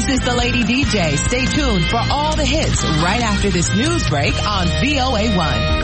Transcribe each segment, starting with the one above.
is the Lady DJ. Stay tuned for all the hits right after this news break on VOA1.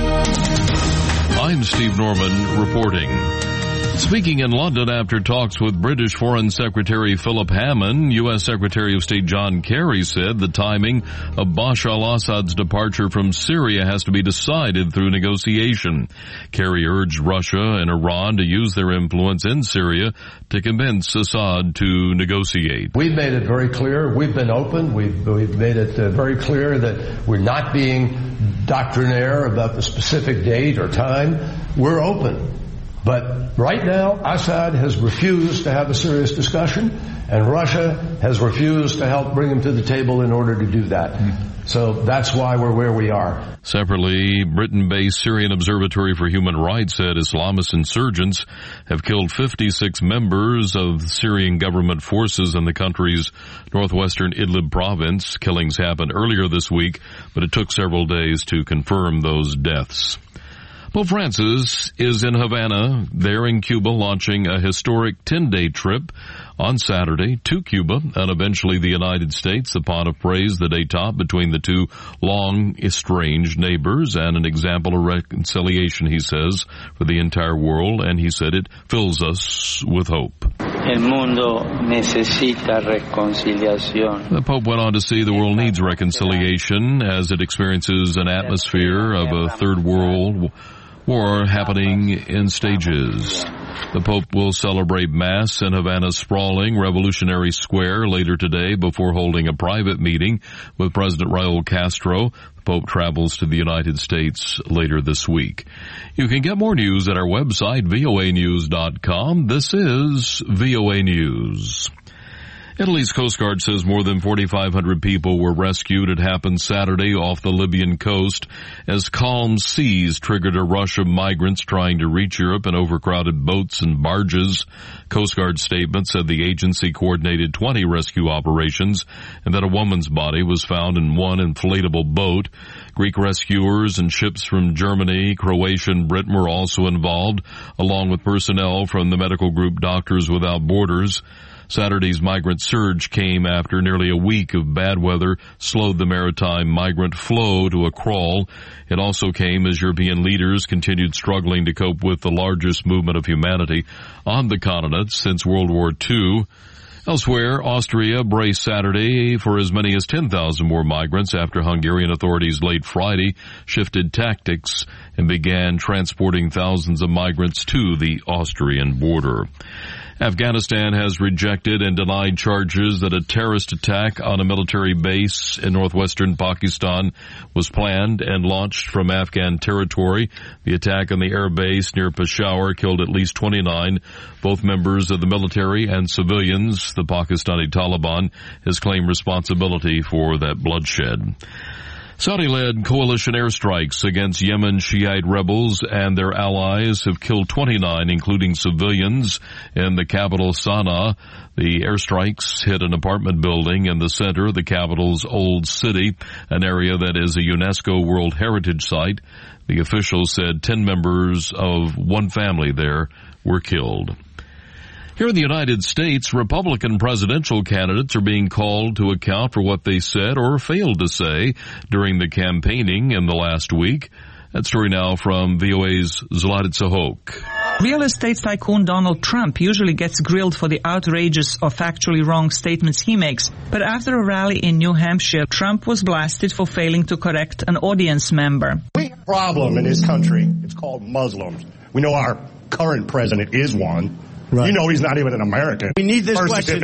I'm Steve Norman reporting. Speaking in London after talks with British Foreign Secretary Philip Hammond, U.S. Secretary of State John Kerry said the timing of Bashar al-Assad's departure from Syria has to be decided through negotiation. Kerry urged Russia and Iran to use their influence in Syria to convince Assad to negotiate. We've made it very clear. We've been open. We've made it very clear that we're not being doctrinaire about the specific date or time. We're open. But right now, Assad has refused to have a serious discussion, and Russia has refused to help bring him to the table in order to do that. So that's why we're where we are. Separately, Britain-based Syrian Observatory for Human Rights said Islamist insurgents have killed 56 members of Syrian government forces in the country's northwestern Idlib province. Killings happened earlier this week, but it took several days to confirm those deaths. Pope Francis is in Havana, there in Cuba, launching a historic 10-day trip on Saturday to Cuba and eventually the United States upon a praise the détente between the two long estranged neighbors and an example of reconciliation, he says, for the entire world, and he said it fills us with hope. El mundo necesita reconciliación. The Pope went on to say the world needs reconciliation as it experiences an atmosphere of a third world war happening in stages. The Pope will celebrate Mass in Havana's sprawling Revolutionary Square later today before holding a private meeting with President Raul Castro. The Pope travels to the United States later this week. You can get more news at our website, voanews.com. This is VOA News. Italy's Coast Guard says more than 4,500 people were rescued. It happened Saturday off the Libyan coast as calm seas triggered a rush of migrants trying to reach Europe in overcrowded boats and barges. Coast Guard statement said the agency coordinated 20 rescue operations and that a woman's body was found in one inflatable boat. Greek rescuers and ships from Germany, Croatia, and Britain were also involved, along with personnel from the medical group Doctors Without Borders. Saturday's migrant surge came after nearly a week of bad weather slowed the maritime migrant flow to a crawl. It also came as European leaders continued struggling to cope with the largest movement of humanity on the continent since World War II. Elsewhere, Austria braced Saturday for as many as 10,000 more migrants after Hungarian authorities late Friday shifted tactics and began transporting thousands of migrants to the Austrian border. Afghanistan has rejected and denied charges that a terrorist attack on a military base in northwestern Pakistan was planned and launched from Afghan territory. The attack on the air base near Peshawar killed at least 29, both members of the military and civilians. The Pakistani Taliban has claimed responsibility for that bloodshed. Saudi-led coalition airstrikes against Yemen Shiite rebels and their allies have killed 29, including civilians, in the capital Sana'a. The airstrikes hit an apartment building in the center of the capital's old city, an area that is a UNESCO World Heritage Site. The officials said 10 members of one family there were killed. Here in the United States, Republican presidential candidates are being called to account for what they said or failed to say during the campaigning in the last week. That story now from VOA's Zlatica Hoke. Real estate tycoon Donald Trump usually gets grilled for the outrageous or factually wrong statements he makes. But after a rally in New Hampshire, Trump was blasted for failing to correct an audience member. We have a problem in this country. It's called Muslims. We know our current president is one. Right. You know he's not even an American. We need this question.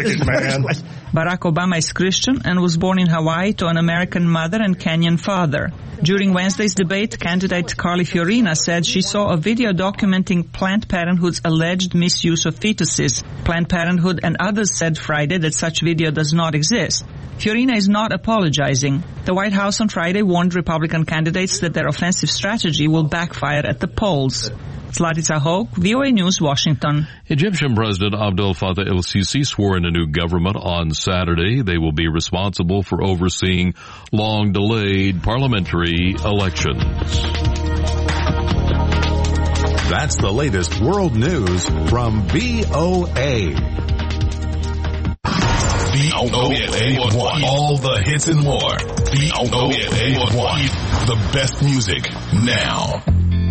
Barack Obama is Christian and was born in Hawaii to an American mother and Kenyan father. During Wednesday's debate, candidate Carly Fiorina said she saw a video documenting Planned Parenthood's alleged misuse of fetuses. Planned Parenthood and others said Friday that such video does not exist. Fiorina is not apologizing. The White House on Friday warned Republican candidates that their offensive strategy will backfire at the polls. Zlatica Hoke, VOA News, Washington. Egyptian President Abdel Fattah el-Sisi swore in a new government on Saturday. They will be responsible for overseeing long-delayed parliamentary elections. That's the latest world news from VOA. VOA1. All the hits and more. VOA1. The best music now.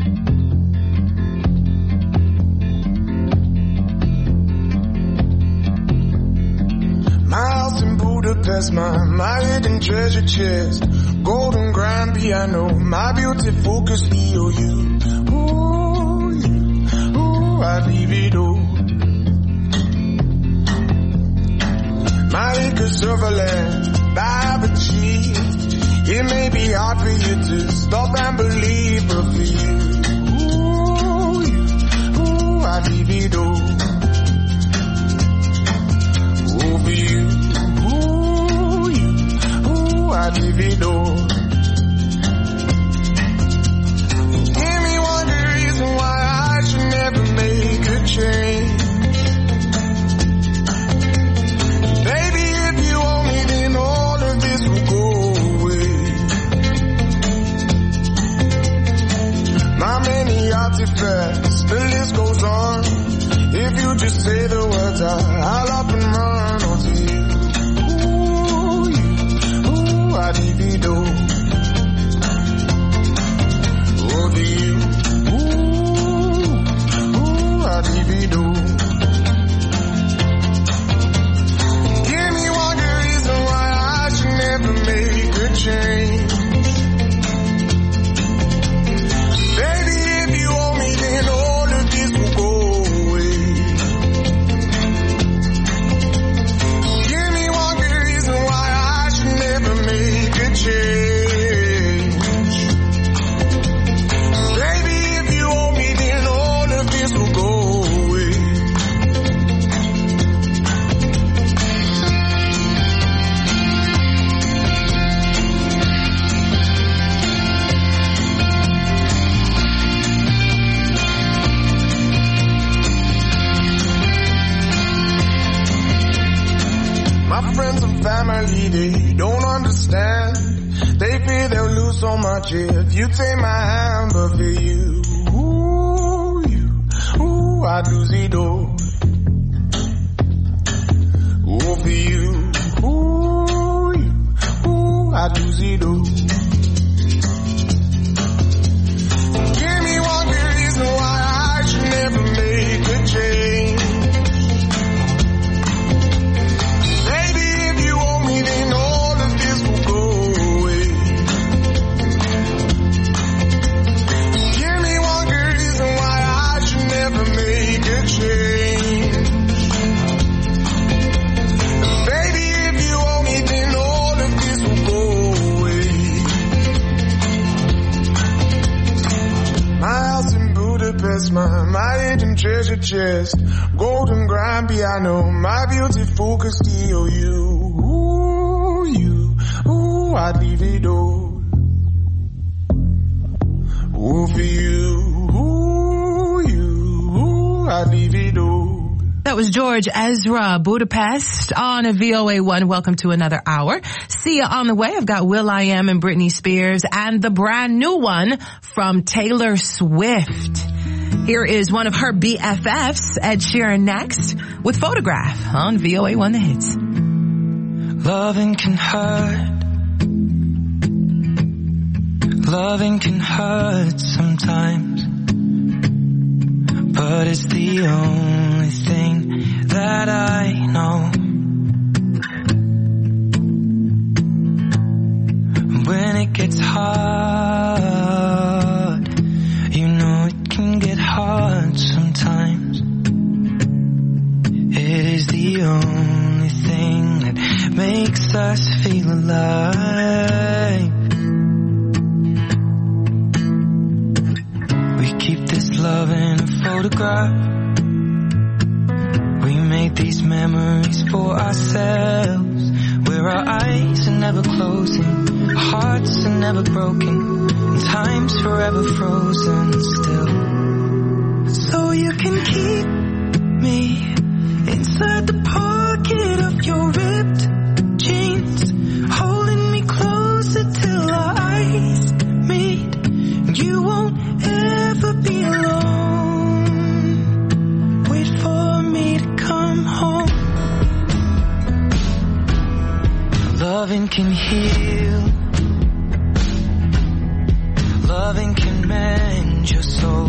My house in Budapest, my hidden treasure chest, golden grand piano, my beauty focus EOU. Ooh, I leave it all. My acres of land I've achieved. It may be hard for you to stop and believe, but for you, ooh, I leave it all. Ooh, for you, ooh, I leave it all. Give me one good reason why I should never make a change. Artifacts, the list goes on. If you just say the words, I'll up and run onto you. Ooh, I divido. Over you. Ooh, I divido. Give me one good reason why I should never make a change. Family, they don't understand. They fear they'll lose so much if you take my hand, but for you, ooh, I'd lose it all. Ooh, for you, ooh, I'd lose it all. Give me one good reason why I should never make a change. Then all of this will go away. Give me one good reason why I should never make a change. Baby, if you owe me, then all of this will go away. My house in Budapest, my hidden treasure chest, golden grand piano, my beauty focus EOU. Ooh, I'd leave it all. Ooh, for you, ooh, I'd leave it all. That was George Ezra, Budapest on a VOA1. Welcome to another hour. See ya on the way. I've got Will.i.am and Britney Spears and the brand new one from Taylor Swift. Here is one of her BFFs, Ed Sheeran, next with Photograph on VOA1 The Hits. Loving can hurt. Loving can hurt sometimes, but it's the only thing that I know. When it gets hard, you know it can get hard sometimes. It is the only thing that makes us feel alive. We keep this love in a photograph. We made these memories for ourselves, where our eyes are never closing, our hearts are never broken, and time's forever frozen still. So you can keep me inside the pocket of your ripped jeans, holding me closer till our eyes meet. You won't ever be alone. Wait for me to come home. Loving can heal. Loving can mend your soul.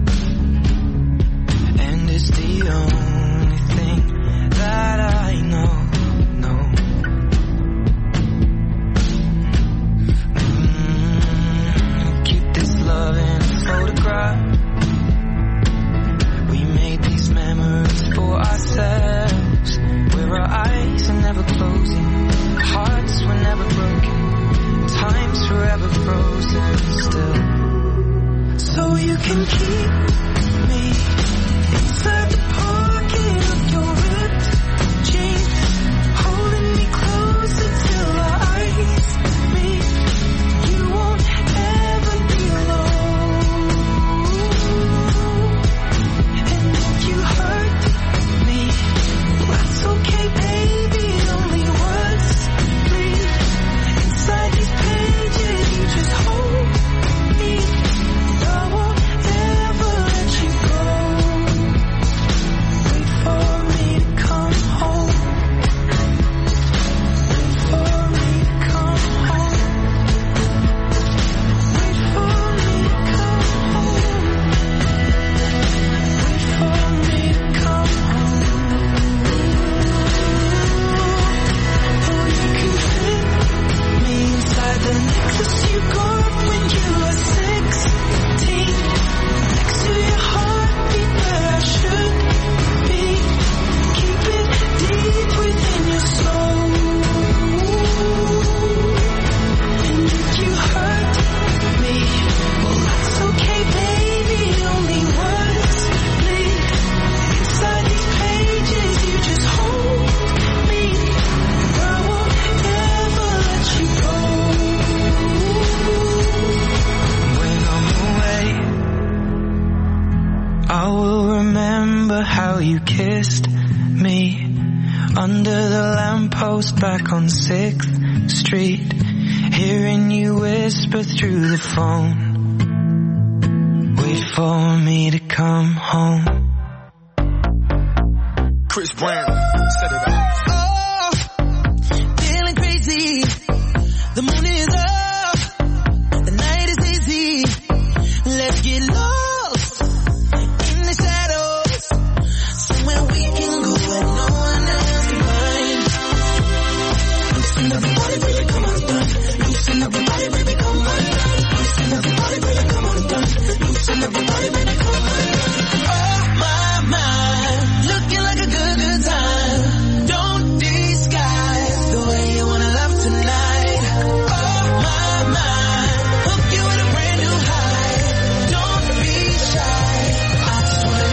And it's the only thing that I know. Keep this love in a photograph. We made these memories for ourselves, where our eyes are never closing, hearts were never broken, time's forever frozen still. So you can keep me inside the pocket of your ripped jeans, holding me closer till our eyes meet. You won't ever be alone. And if you hurt me, that's okay, baby. Only words breathe inside these pages. You just hold me. I won't ever let you go. Wait for me to come home. Wait for me to come home. Wait for me to come home. Wait for me to come home. Oh, you can fit me inside the necklace you got when you were 16. Next to your heartbeat where I should be. Keep it deep within your soul. And if you hurt me, well that's okay, baby. Only words bleed inside these pages. You just hold me. I won't ever let you go. When I'm away, I will remember how you kissed me under the lamppost back on 6th Street, hearing you whisper through the phone. Wait for me to come home. Chris Brown, set it up. Oh, feeling crazy. The moon is up. The night is easy. Let's get lost in the shadows. Somewhere we can go where no one else can find. Loosen up your body, baby, come on, done. Loosen up your body, baby, come on, done. Loosen up your body, baby, come on, done. Loosen up your body, baby, come on, done. Oh, my, looking like a good time. Don't disguise the way you wanna love tonight. Oh, my, hook you with a brand new high. Don't be shy. I just want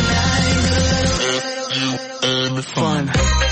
it tonight. Fun.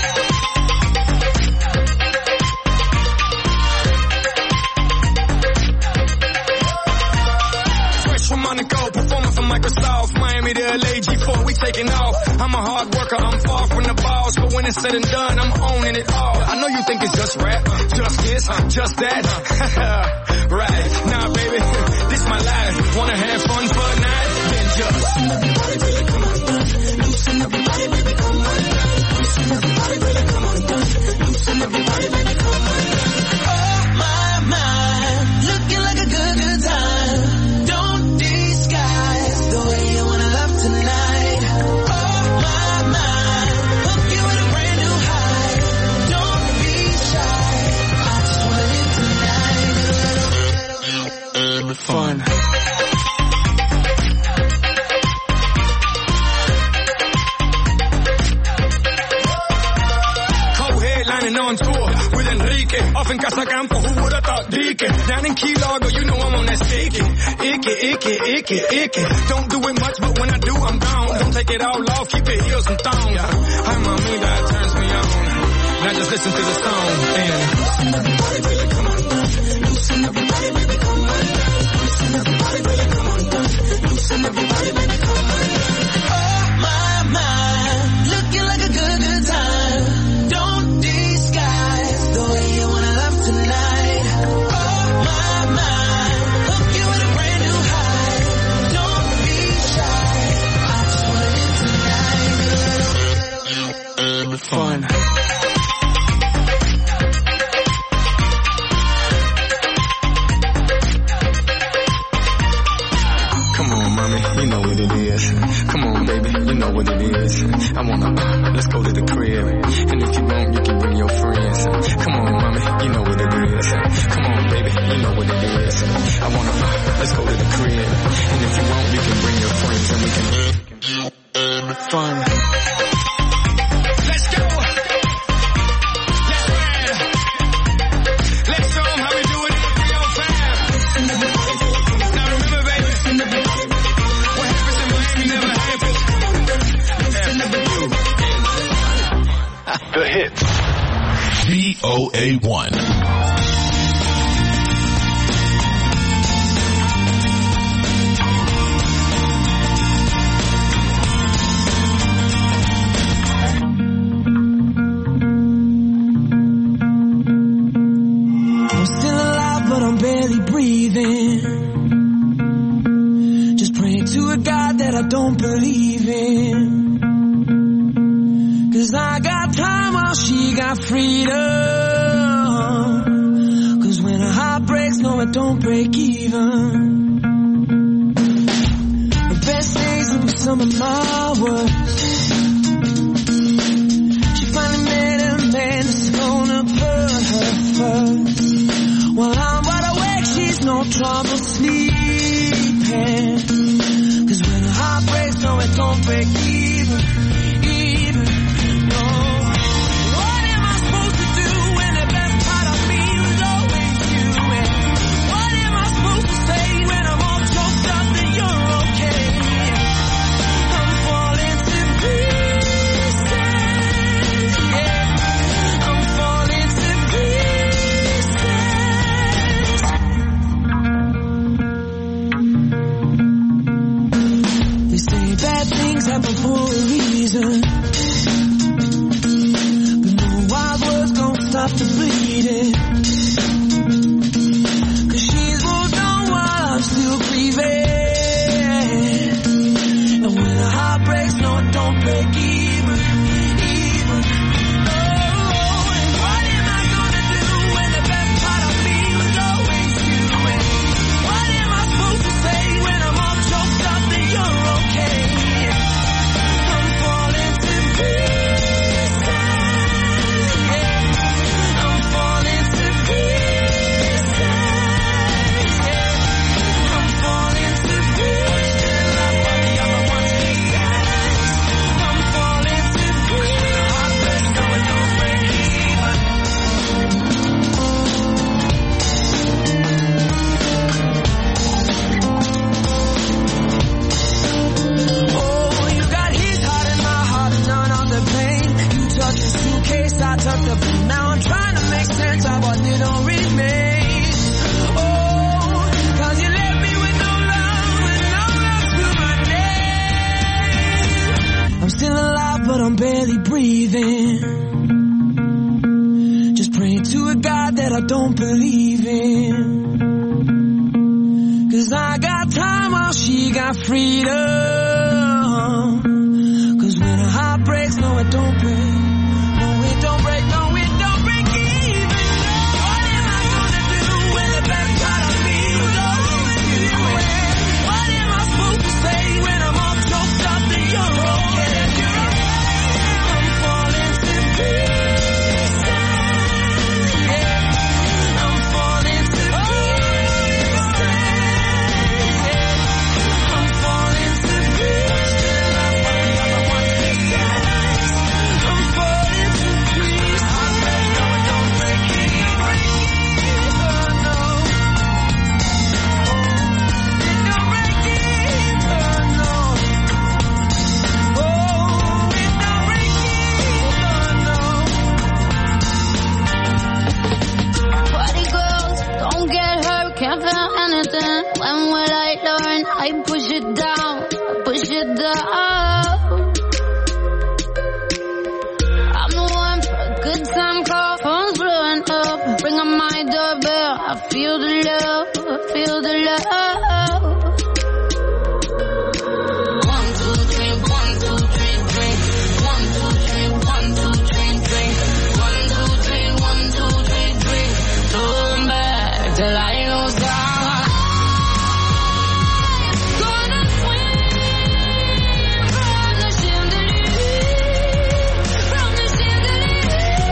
Fresh from Monaco, performing for Microsoft, Miami to LA, G4, we taking off. I'm a hard worker, I'm far from the boss, but when it's said and done, I'm owning it all. I know you think it's just rap, just this, just that. Right, nah baby, this my life. Wanna have fun for a night? Then just loosen up your body, baby, come on, done. Loosen up your body, baby, come on, done. Loosen up your body, baby, come on, done. Loosen up your body, baby, come on, done. Oh, my, looking like a good time. Don't disguise the way you wanna love tonight. Oh, my, hook you with a brand new high. Don't be shy. I just want it tonight. 20 on tour with Enrique. Off in Casacampo, who would have thought Dique? Down in Key Largo, you know I'm on that sticky. Icky. Don't do it much, but when I do, I'm down. Don't take it all off, keep your heels and thongs. Hi, mommy, that turns me on. Now just listen to the song and loosen up your body, baby, come on, loosen up your body, baby, come on, loosen up your body, baby, come on, loosen up your body, baby, come on. Oh my, looking like a good time. Don't disguise the way you wanna love tonight. Oh my, hook you with a brand new high. Don't be shy. I just want it tonight. Fun. you want, you can bring your friends. Come on, mommy, you know what it is. Come on, baby, you know what it is. I wanna, let's go to the crib. And if you want, you can bring your friends and we can have fun. Let's go. Let's ride. Let's show them how we do it in 305. Now remember, baby, what happens in Miami never happens. The hits. VOA1. I'm still alive, but I'm barely breathing. Just praying to a God that I don't believe in. 'Cause I got time while she got freedom. 'Cause when a heart breaks, no, it don't break even. The best days will be some of my worst. She finally met a man that's gonna put her first. While I'm wide awake, she's no trouble sleeping. 'Cause when a heart breaks, no, it don't break even. Happen for a reason, but no wild words gon' stop the bleeding. 'Cause she's moved on while I'm still grieving. And when a heart breaks, no, it don't break even. Oh, and what am I gonna do when the best part of me was always you? And what am I supposed to say when I'm all choked up that you're okay? I tucked up and now I'm trying to make sense of what didn't remain. Oh, 'cause you left me with no love and no love to my name. I'm still alive, but I'm barely breathing. Just praying to a God that I don't believe in. 'Cause I got time while she got freedom. 'Cause when a heart breaks, no, it don't break. Don't break, no, it don't break even. What am I gonna do when the best part of me was always you? What am I supposed to say when I'm all choked up that you're okay? I'm falling to pieces. I'm falling to pieces. I'm falling to pieces. I'm falling to can't feel anything. When will I learn? I push it down, push it down. I'm the one for a good time call. Phone's blowing up, ring on my doorbell. I feel the love, I feel the love. 1, 2, 3, 1, 2, 3, drink. 1, 2, 3, 1, 2, 3, drink. 1, 2, 3, 1, 2, 3, drink. Turn back till I lose God. From the chandelier.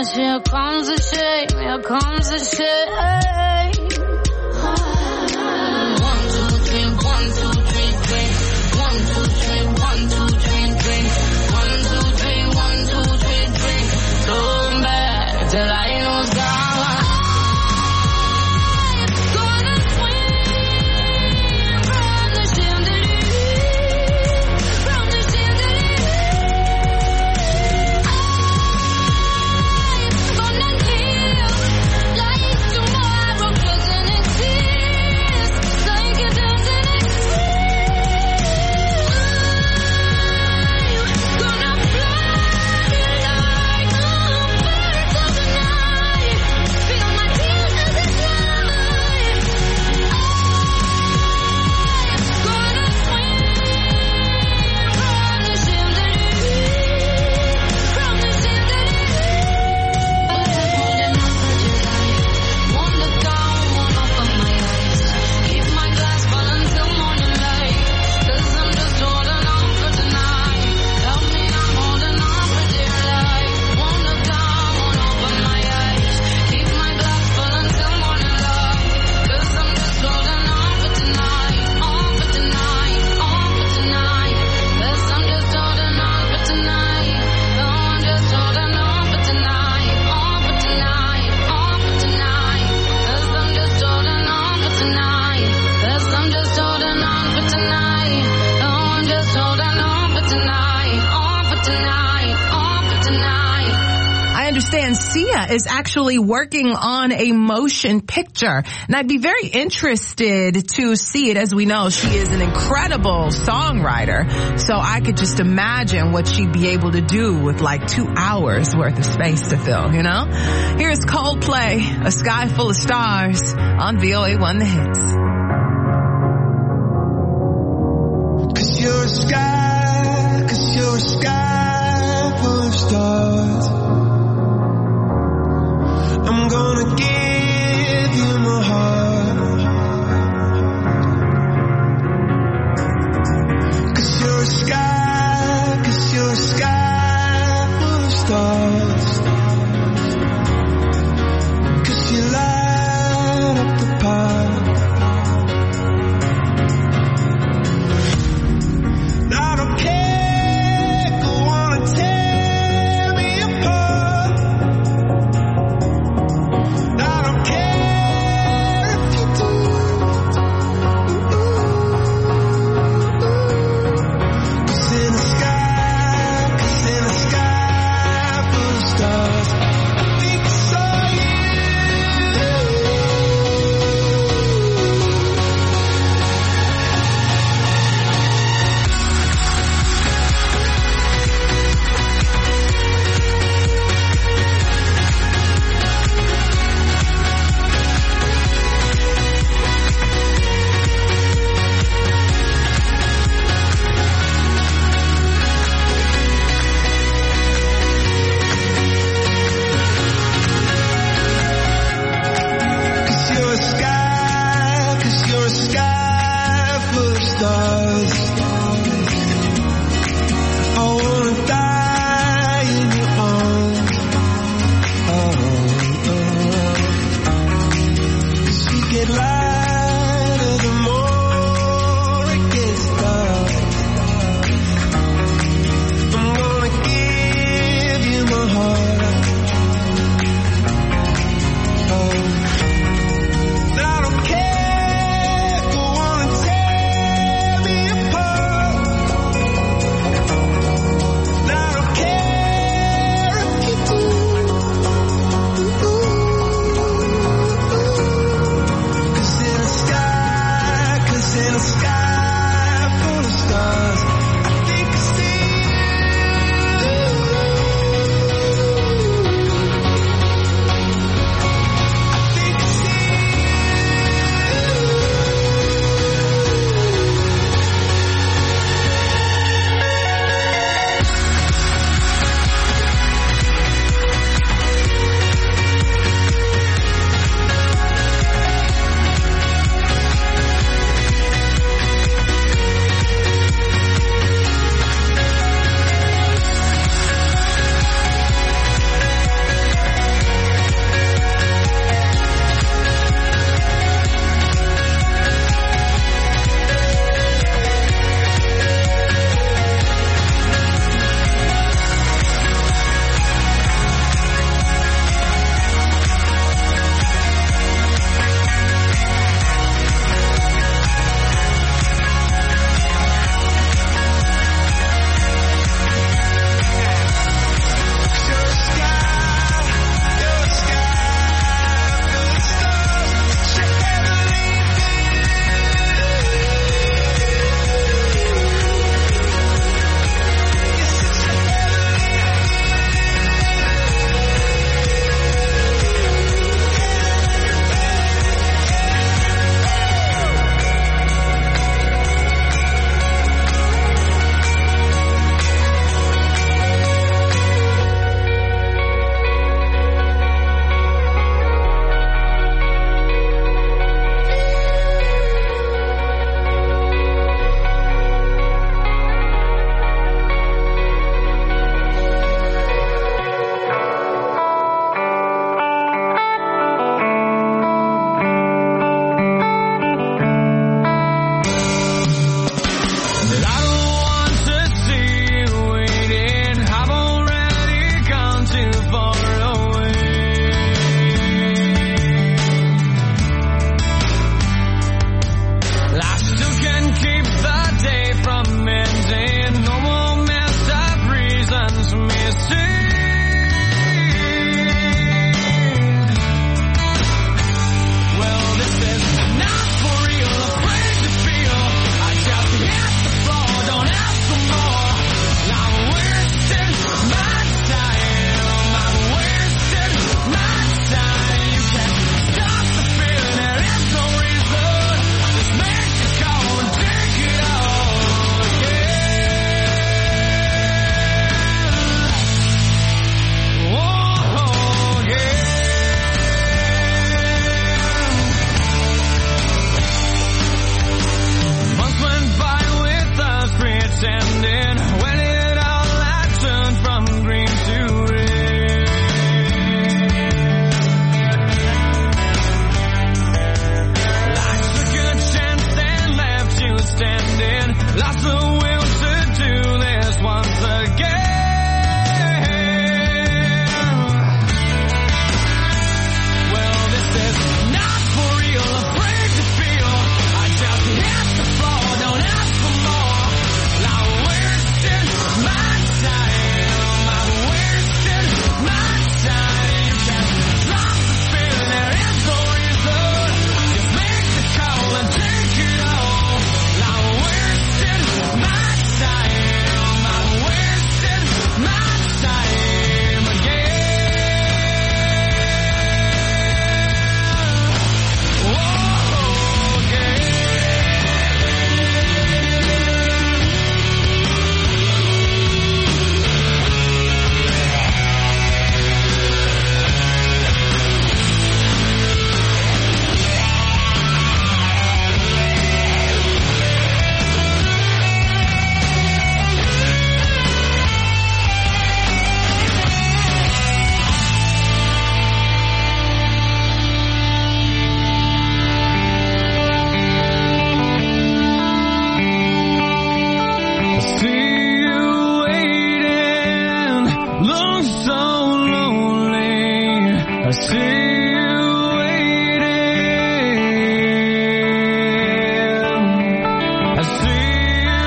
here comes the shame, here comes the shame. 1, 2, 3, 1, 2, 3, drink. 1, 2, 3, 1, 2, 3, drink. 1, 2, 3, 1, 2, 3, drink. Turn back till I was gone. Sia is actually working on a motion picture, and I'd be very interested to see it. As we know, she is an incredible songwriter, so I could just imagine what she'd be able to do with like 2 hours worth of space to fill, you know? Here's Coldplay, A Sky Full of Stars on VOA1 The Hits. 'Cause you're a sky full of stars. I'm gonna give you my heart. 'Cause you're a sky full of stars. 'Cause you light up the park. I don't care, go on and tear me apart. so lonely. I see you waiting. I see you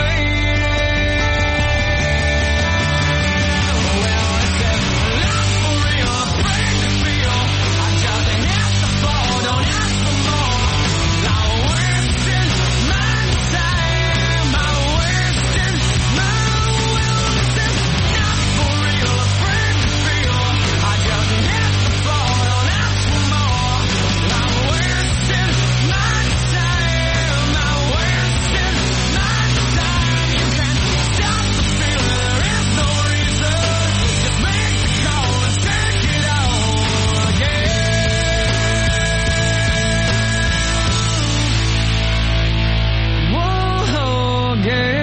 waiting. Well, I said, not for real, afraid to feel. I just hit the floor, don't ask for more. I'm wasting my time. I'm wasting my wilderness. Not for real, afraid to feel. I just hit the floor, don't ask for more. I'm wasting my time. I'm wasting my time. You can't stop the feeling. There is no reason. Just make the call and take it all again. Whoa, again.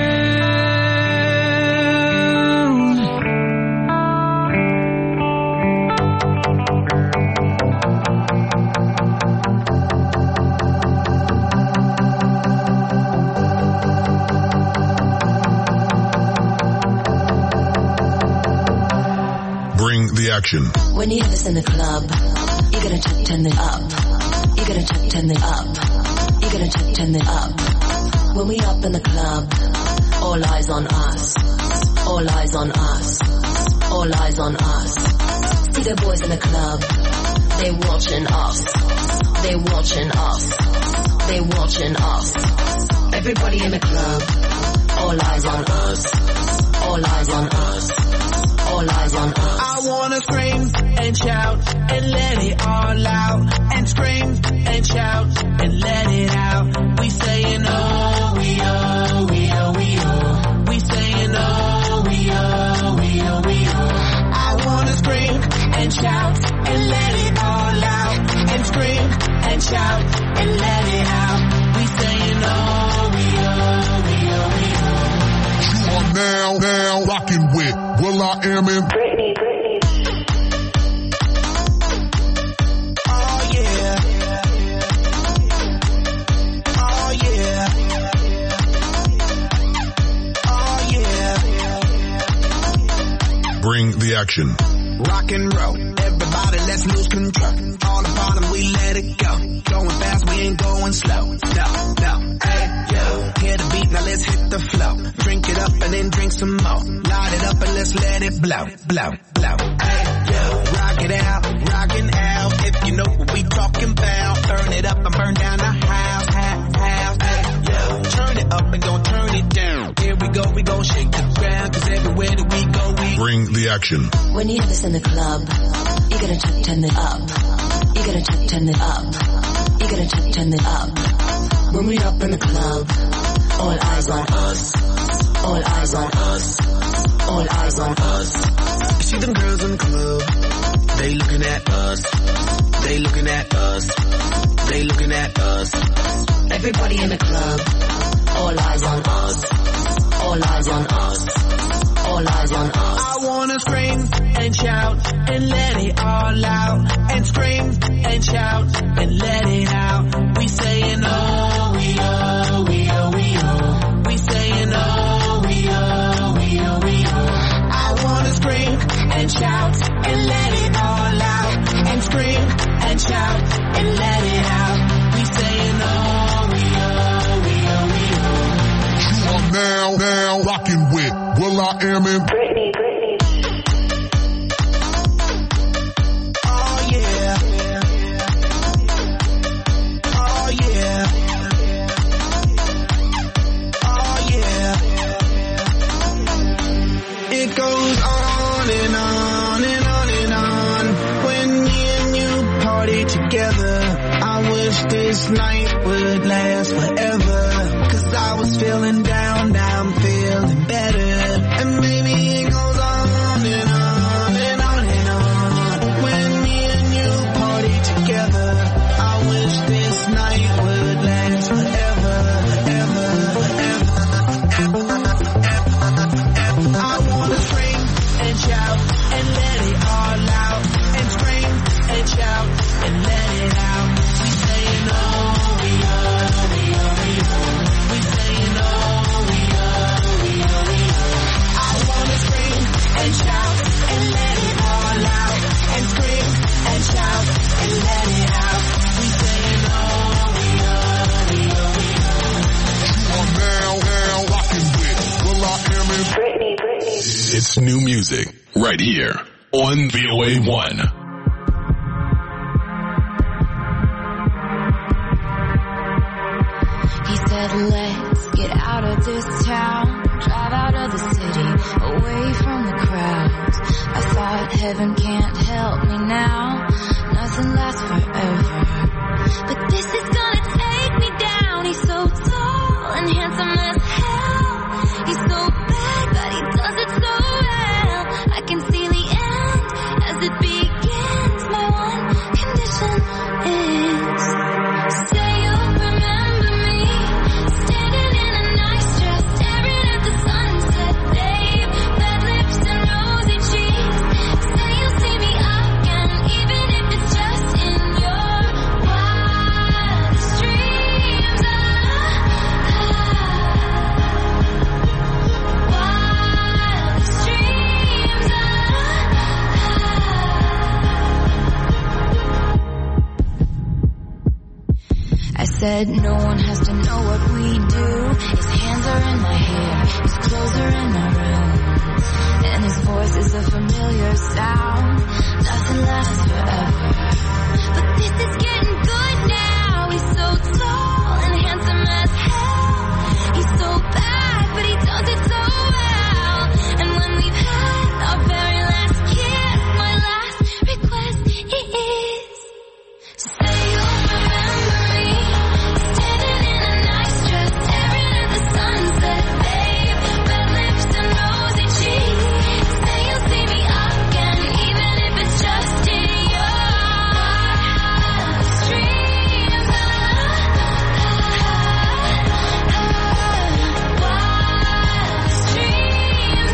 Bring the action. When you hear this in the club, you gotta turn it up. You gotta turn it up. You gotta turn it up. When we up in the club, all eyes on us. All eyes on us. All eyes on us. See the boys in the club, they watching us. They watching us. They watching us. Everybody in the club, all eyes on us. All eyes on us. All eyes on us. I wanna scream and shout and let it all out. And scream and shout and let it out. We saying oh, we oh, we oh, we oh. We saying oh, we oh, we oh, we oh. I wanna scream and shout and let it all out. And scream and shout and let it out. We saying oh, we oh, we oh, we oh. You are now rocking with Will I Am in Britney. Oh yeah. Oh yeah. Oh yeah. Bring the action. Rock and roll. Everybody, let's lose control. All the bottom, we let it go. Going fast, we ain't going slow. No. Hey, yo. Hear the beat, now let's hit the flow. Drink it up and then drink some more. Light it up and let's let it blow. Hey, yo. Rock it out, rockin' out. If you know what we talking about. Burn it up and burn down the house. Hey, yo. Turn it up and gon' turn it down. Here we go shake the ground. Cause everywhere that we go, we bring the action. When you hear this in the club, you gotta turn it up. You gotta turn it up. You gotta turn it up. When we up in the club, all eyes on us. All eyes on us. All eyes on us. See them girls in the club. They looking at us. They looking at us. They looking at us. Everybody in the club, all eyes on us. All eyes on us. All eyes on us. I wanna scream and shout and let it all out. And scream and shout and let it out. We saying oh, we oh, we oh, we oh. We saying oh, we oh, we oh, we oh. I wanna scream and shout and let it all out. And scream and shout and let it out. We saying oh, we oh, we oh, we oh. You are now rocking with Will I Am in Britney. Oh yeah. Oh yeah. Oh yeah. It goes on and on and on and on. When me and you party together, I wish this night would last forever. Cause I was feeling down, now I'm feeling better. And maybe it goes on and on and on and on. When me and you party together, I wish this night would last forever, forever, forever, forever. I wanna scream and shout and let it all out. And scream and shout and let it out. We saying oh, we oh, we oh, we oh. We saying oh. best new music right here on VOA1. He said, let's get out of this town, drive out of the city, away from the crowds. I thought heaven can't help me now, nothing lasts forever. But this is gonna take me down. He's so tall and handsome as hell. He's so bad, but he does it so well. I can see the end as it begins. My one condition is, say you'll remember me, standing in a nice dress, staring at the sunset, babe. Red lips and rosy cheeks. Say you'll see me again, even if it's just in your wildest dreams. Wildest dreams. I said no one has to know what we do. His hands are in my hair, his clothes are in my room, and his voice is a familiar sound. Nothing lasts forever, but this is getting good now. He's so tall and handsome as hell. He's so bad, but he does it so well. And when we've had our very last kiss, my last request is, say you'll remember me, standing in a nice dress, staring at the sunset, babe. Red lips and rosy cheeks. Say you'll see me again, even if it's just in your wildest dreams. Wildest dreams.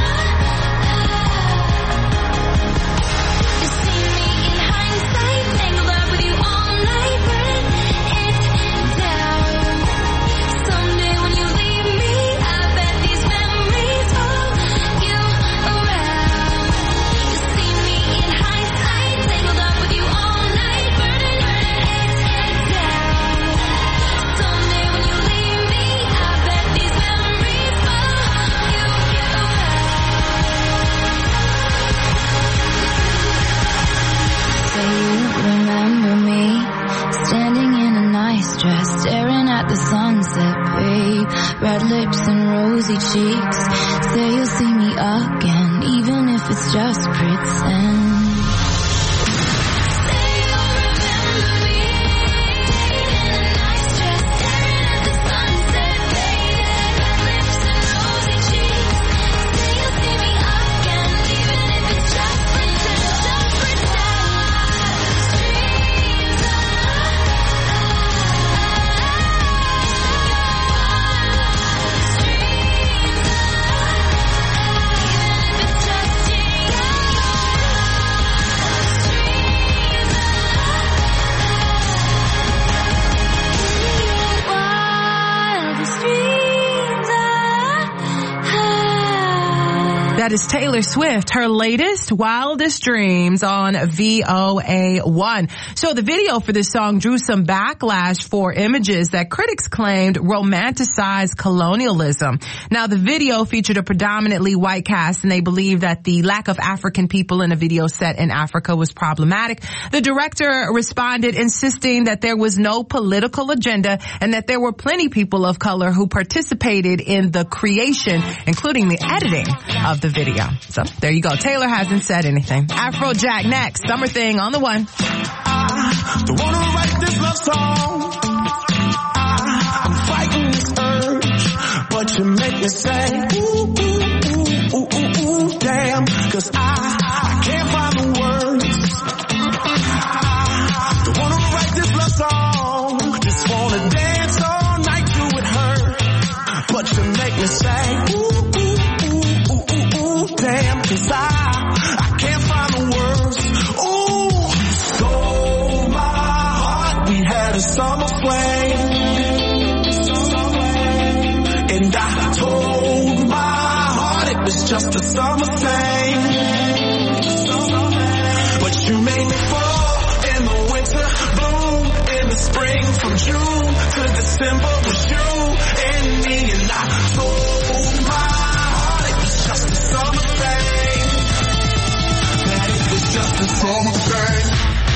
You see me in hindsight, tangled up with you all night, but it's down. Someday when you leave me, I bet these memories follow you around. You see me in hindsight, tangled up with you all night, burning, it's down. Someday when you leave me, I bet these memories follow you around. Say you remember me, standing in a nice dress, staring at the sunset, babe. Red lips and rosy cheeks. Say you'll see me again, even if it's just pretend. Say you'll remember me, standing in a nice dress, staring at the sunset, babe. Red lips and rosy cheeks. Say you'll see me again, even if it's just pretend, just pretend. Dreams. That is Taylor Swift, her latest Wildest Dreams on VOA1. So the video for this song drew some backlash for images that critics claimed romanticized colonialism. Now the video featured a predominantly white cast, and they believe that the lack of African people in a video set in Africa was problematic. The director responded, insisting that there was no political agenda and that there were plenty people of color who participated in the creation, including the editing of the video. So there you go. Taylor hasn't said anything. Afrojack next. Summer Thing on the one. Don't wanna write this love song. I'm fighting this urge, but you make me say, ooh, ooh, ooh, ooh, ooh, ooh, damn. Cause I can't find the words. Don't wanna write this love song. Just wanna dance all night, do it hurt. But you make me say, ooh, damn, cause I can't find the words. Ooh, you stole my heart. We had a summer flame, and I told my heart it was just a summer thing. But you made me fall in the winter, bloom in the spring, from June to December was you and me, and I told my heart it was just a summer thing. summer thing.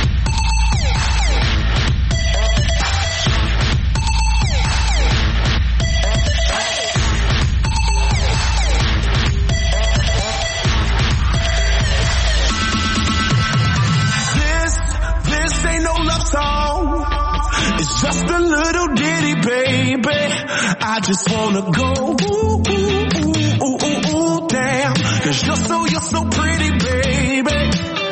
This ain't no love song. It's just a little ditty, baby. I just wanna go ooh, ooh, ooh, ooh, ooh, damn. 'Cause you're so pretty, baby.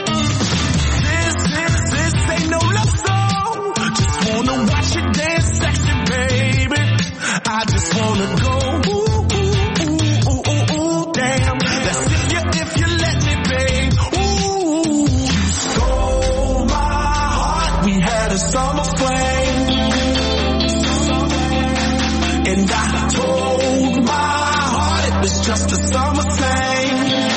This ain't no love song. Just wanna watch you dance sexy, baby. I just wanna go ooh, ooh, ooh, ooh, ooh, ooh, damn. That's if you let me, babe. Ooh, you stole my heart. We had a summer flame. And I told my heart it was just a summer thing.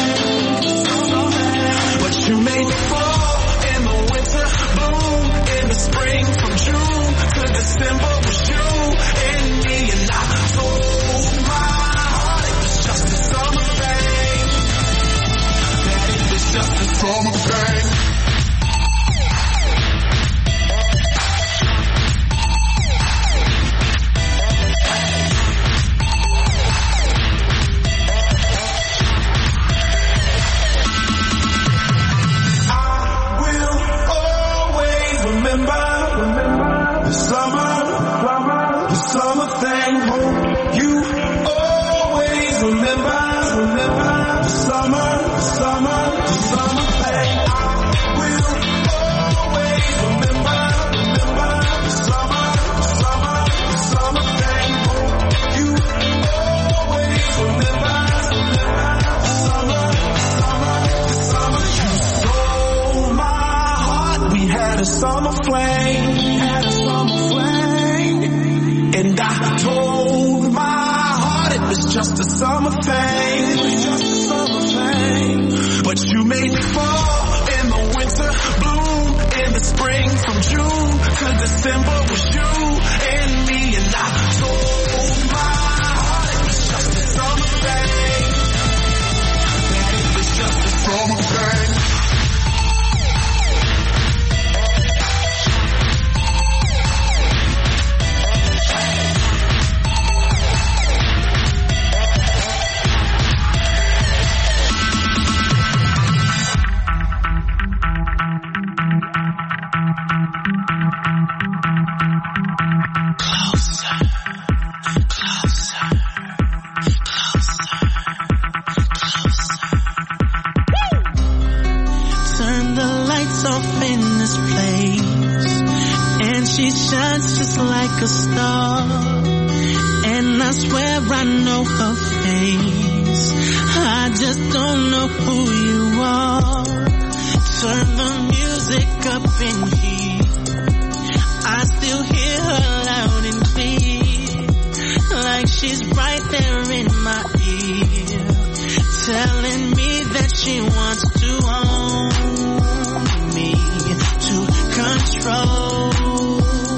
But you made me fall in the winter, bloom in the spring, from June to December was you and me. And I told my heart it was just a summer thing. That it was just a summer thing. Remember the summer thing. Hope you always remember the summer thing. I will always remember the summer thing. Hope you always remember the summer. You stole my heart. We had a summer flame. And I told my heart it was just a summer thing. But you made me fall in the winter, bloom in the spring, from June to December was you and me. And I told my heart it was just a summer thing. That it was just a summer thing. Like a star, and I swear I know her face. I just don't know who you are. Turn the music up in here. I still hear her loud and clear, like she's right there in my ear, telling me that she wants to own me, to control.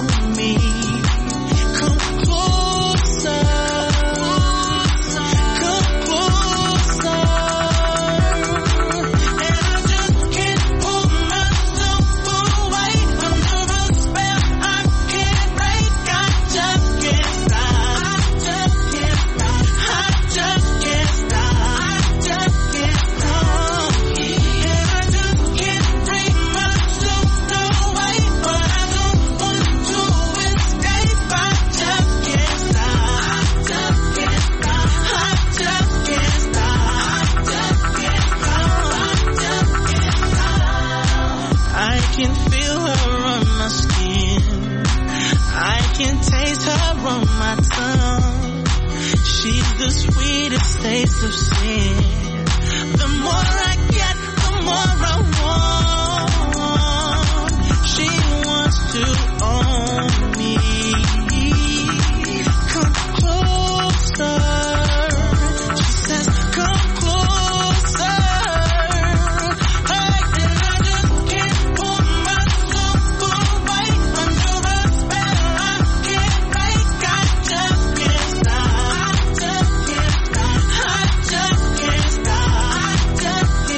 Taste of sin. The more I get, the more I want. She wants to own me. Come closer. She says, come closer. And I just can't pull myself away under the spell. I can't break. I just can't stop. I just can't stop.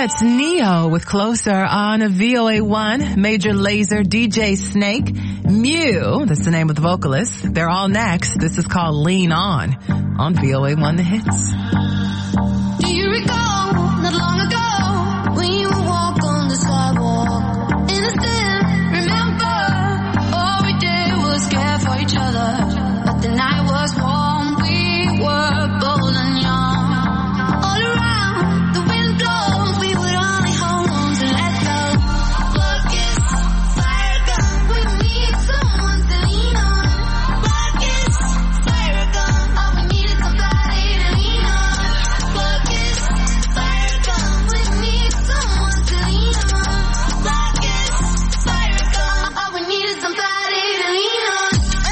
That's Neo with Closer on a VOA1. Major Lazer, DJ Snake, Mew, that's the name of the vocalist. They're all next. This is called Lean On VOA1 The Hits. Do you recall not long ago when you would walk on the sidewalk? Innocent, remember, all we did was care for each other. But the night was warm, we were bold and young. All around, the wind blows, we would only hold on to let go. Focus, fire gun, we need someone to lean on. Focus, fire gun, all we need is somebody to lean on. Focus, fire gun, we need someone to lean on. Focus, fire gun, all we need is somebody to lean on.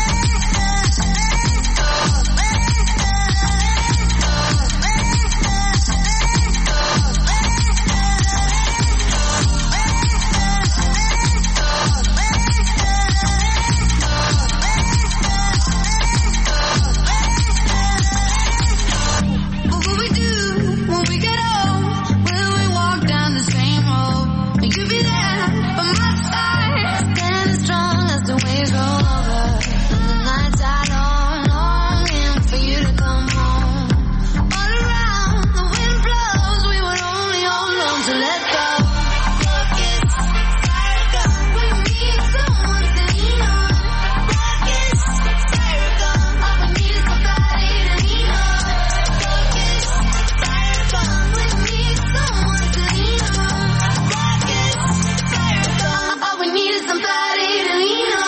What will we do when we get old? Will we walk down the same road? Will you be there by my side? Standing strong as the waves roll over. The nights are long, longing for you to come home. All around, the wind blows, we would only hold on to let go. Focus, fire gun, we need someone to lean on. Focus, fire gun, all we need is somebody to lean on. Focus, fire gun, we need someone to lean on. Focus, fire gun, all we need is somebody to lean on.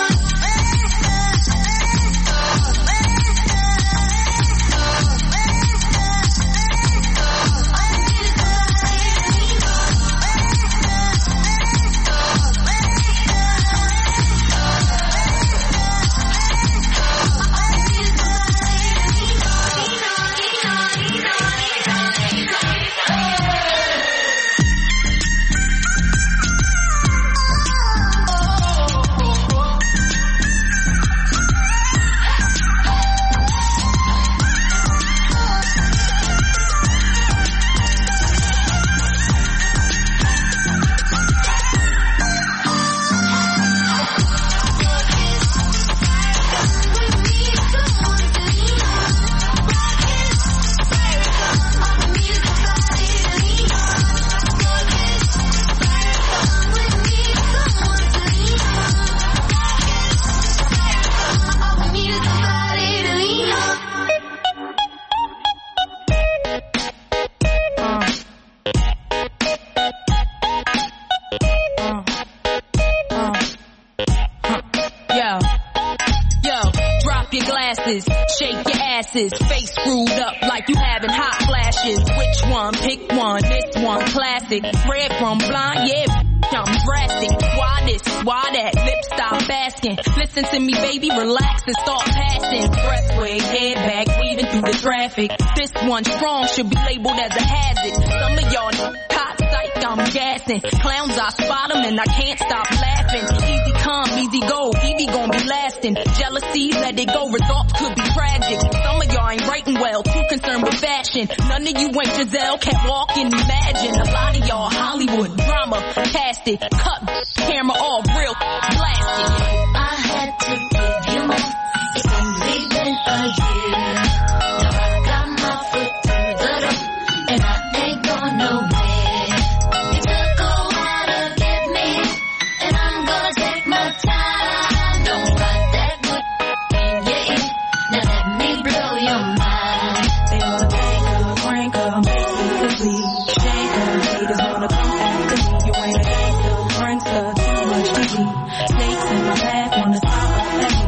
Yo, drop your glasses, shake your asses, face screwed up like you having hot flashes. Which one? Pick one. This one classic. Red from blind, yeah. I'm drastic. Why this? Why that? Lip stop asking. Listen to me, baby, relax and start passing. Expressway, head back, weaving through the traffic. This one strong should be labeled as a hazard. Some of y'all hot psych, I'm gassing. Clowns, I spot them and I can't stop laughing. Easy come, easy go, Evie gon' be lasting. Jealousy, let it go, results could be tragic. Some of y'all ain't writing well, too concerned with fashion. None of you ain't Giselle, can't walk and imagine. A lot of y'all Hollywood drama, cast it, cut, camera off, real blasted. I had to give you more. It's only been a year. Now I got my foot through the door, and I ain't going nowhere. It took a while to get me, and I'm gonna take my time. Don't got that good in your ear. Now let me blow your mind. They wanna take her, crank her, make me complete. Shake her, haters wanna come after me. You ain't a gangster, prankster, too much TV. Snakes in my path, wanna stop at me.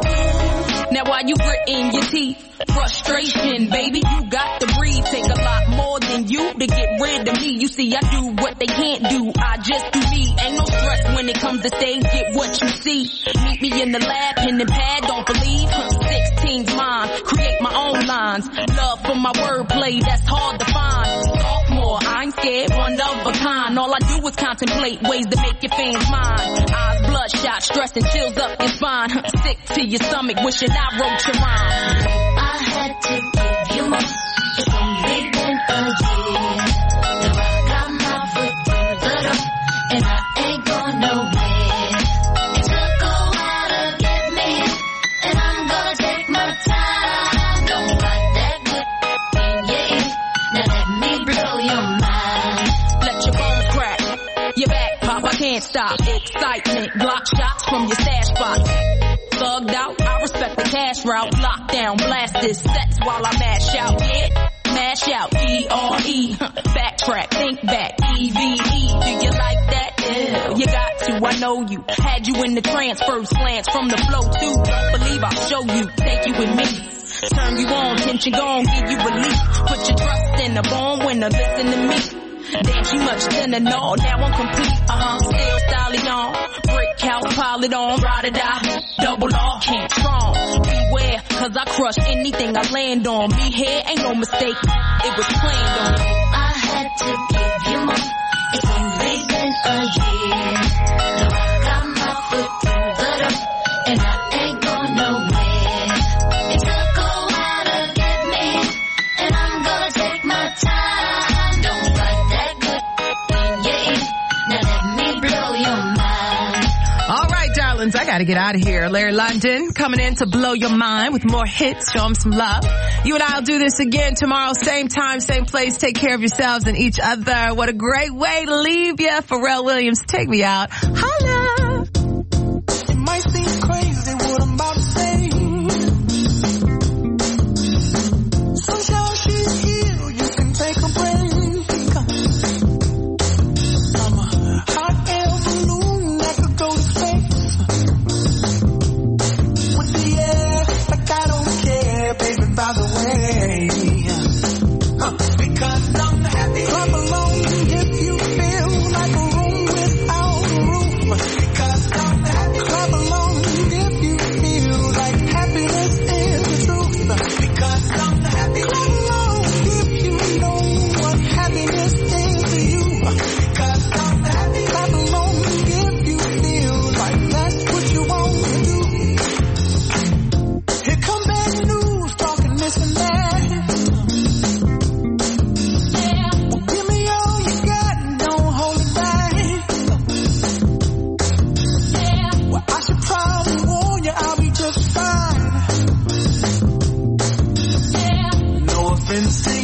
Now while you gritting your teeth, frustration, baby, you got to breathe. Take a lot more than you to get rid of me. You see, I do what they can't do. I just do me. Ain't no stress when it comes to stage. Get what you see. Meet me in the lab, pen and pad. Don't believe 16's mine. Create my own lines. Love for my wordplay, that's hard to find. Sophomore, I ain't scared, one of a kind. All I do is contemplate ways to make your fans mine. Eyes bloodshot, stress and chills up your spine. Sick to your stomach, wishing I wrote your rhyme. I had to give you more. It's only been a year. Now I got my foot Block shots from your stash spot. Thugged out, I respect the cash route. Lockdown, blast this sets while I mash out. Yeah, mash out. E-R-E. Backtrack, think back. E-V-E. Do you like that? Yeah, you got to. I know you. Had you in the trance, first glance from the flow too. Don't believe I'll show you. Take you with me. Turn you on, tension gone, give you relief. Put your trust in a born winner, listen to me. Damn, she much thinner, no, now I'm complete, still styling on. Brick house, pile it on, ride or die, double R, can't strong. Beware, cause I crush anything I land on. Me here, ain't no mistake, it was planned on. I had to give you more, it's only been a year. Now I got my foot through the door, and I ain't going nowhere. It took a while to get me, and I'm gonna take my time. I gotta get out of here. Larry London coming in to blow your mind with more hits. Show them some love. You and I'll do this again tomorrow, same time, same place. Take care of yourselves and each other. What a great way to leave you. Pharrell Williams, take me out. Holla! It might seem crazy what I'm about to say. Sunshine, she's here. You can take a break. I'm a hot air balloon that could go to space. By the way, because I'm happy. Clap along if you feel like a room without a roof. Because I'm happy. Clap along if you feel like happiness is the truth. Because I'm happy. Clap along if you know what happiness is to you. Because I'm happy. Clap along if you feel like that's what you want to do. Here come bad news. Listen that. Yeah. Well, give me all you got and don't hold it back. Yeah. Well, I should probably warn you, I'll be just fine. Yeah. No offense.